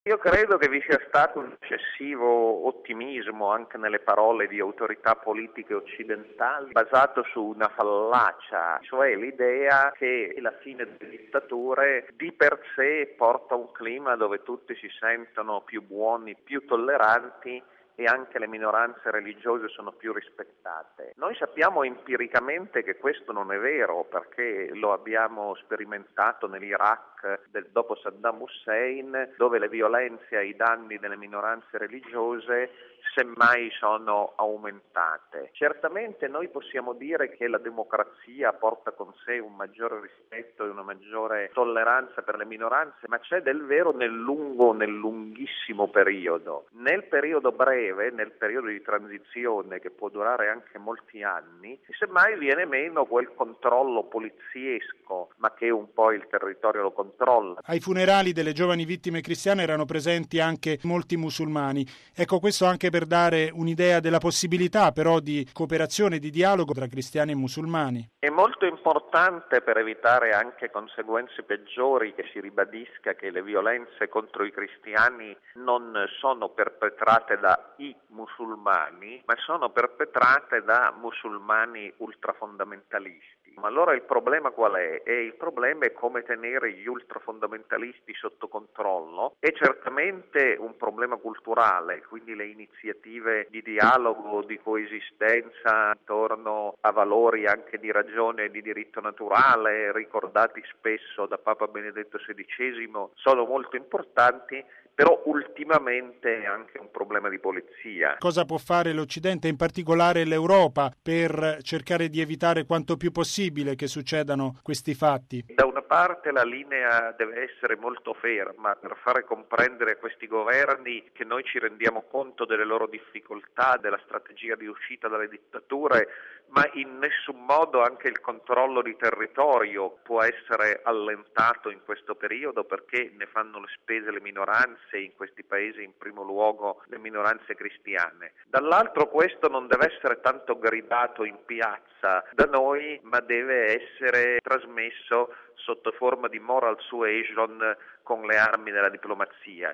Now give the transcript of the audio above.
Io credo che vi sia stato un eccessivo ottimismo anche nelle parole di autorità politiche occidentali, basato su una fallacia, cioè l'idea che la fine delle dittature di per sé porta a un clima dove tutti si sentono più buoni, più tolleranti e anche le minoranze religiose sono più rispettate. Noi sappiamo empiricamente che questo non è vero, perché lo abbiamo sperimentato nell'Iraq dopo Saddam Hussein, dove le violenze ai danni delle minoranze religiose semmai sono aumentate. Certamente noi possiamo dire che la democrazia porta con sé un maggiore rispetto e una maggiore tolleranza per le minoranze, ma c'è del vero nel lunghissimo periodo. Nel periodo breve, nel periodo di transizione che può durare anche molti anni, semmai viene meno quel controllo poliziesco, ma che un po' il territorio lo controlla. Ai funerali delle giovani vittime cristiane erano presenti anche molti musulmani. Ecco, questo anche per dare un'idea della possibilità però di cooperazione, di dialogo tra cristiani e musulmani. È molto importante, per evitare anche conseguenze peggiori, che si ribadisca che le violenze contro i cristiani non sono perpetrate da i musulmani, ma sono perpetrate da musulmani ultrafondamentalisti. Ma allora il problema qual è? Il problema è come tenere gli ultrafondamentalisti sotto controllo. È certamente un problema culturale, quindi le iniziative di dialogo, di coesistenza intorno a valori anche di ragione e di diritto naturale, ricordati spesso da Papa Benedetto XVI, sono molto importanti, però ultimamente è anche un problema di polizia. Cosa può fare l'Occidente, in particolare l'Europa, per cercare di evitare quanto più possibile che succedano questi fatti? Da una parte la linea deve essere molto ferma per fare comprendere a questi governi che noi ci rendiamo conto delle loro difficoltà, della strategia di uscita dalle dittature, ma in nessun modo anche il controllo di territorio può essere allentato in questo periodo, perché ne fanno le spese le minoranze, in questi paesi in primo luogo le minoranze cristiane. Dall'altro questo non deve essere tanto gridato in piazza da noi, ma deve essere trasmesso sotto forma di moral suasion con le armi della diplomazia.